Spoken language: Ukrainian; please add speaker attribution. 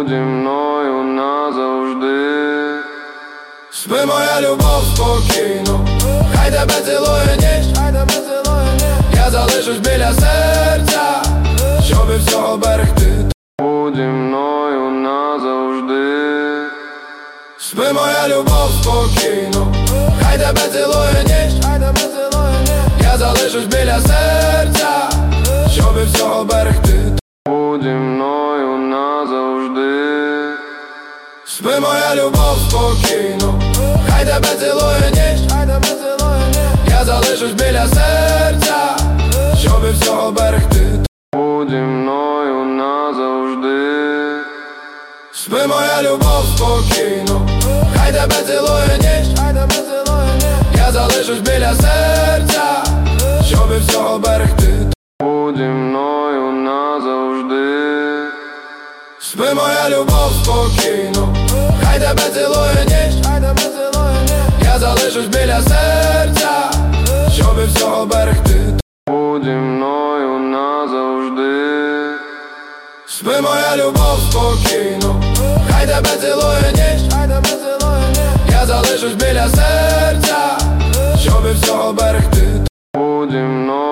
Speaker 1: будь зі мною назавжди. Спи, моя любов, спокійно, хай тебе цілує ніч, я залишусь біля серця, щоб від всього берегти. Будь зі мною назавжди. Спи, моя любов, спокійно, хай тебе цілує ніч, я залишусь біля серця, щоб від всього берегти. Будь зі мною назавжди. Спи, моя любов, спокійно, хай тебе цілує ніч, я залишусь біля серця, щоб від всього берегти. Будь зі мною назавжди. Спи, моя любов, спокійно, хай тебе цілує ніч, я залишусь біля серця, щоб від всього берегти. Будь зі мною назавжди. Спи, моя любов, спокійно, хай тебе цілує ніч, я залишусь біля серця, щоб від всього берегти. Будь зі мною назавжди. Спи, моя любов, спокійно, хай тебе цілує ніч, я залишусь біля серця, щоб від всього берегти. Будь зі мною.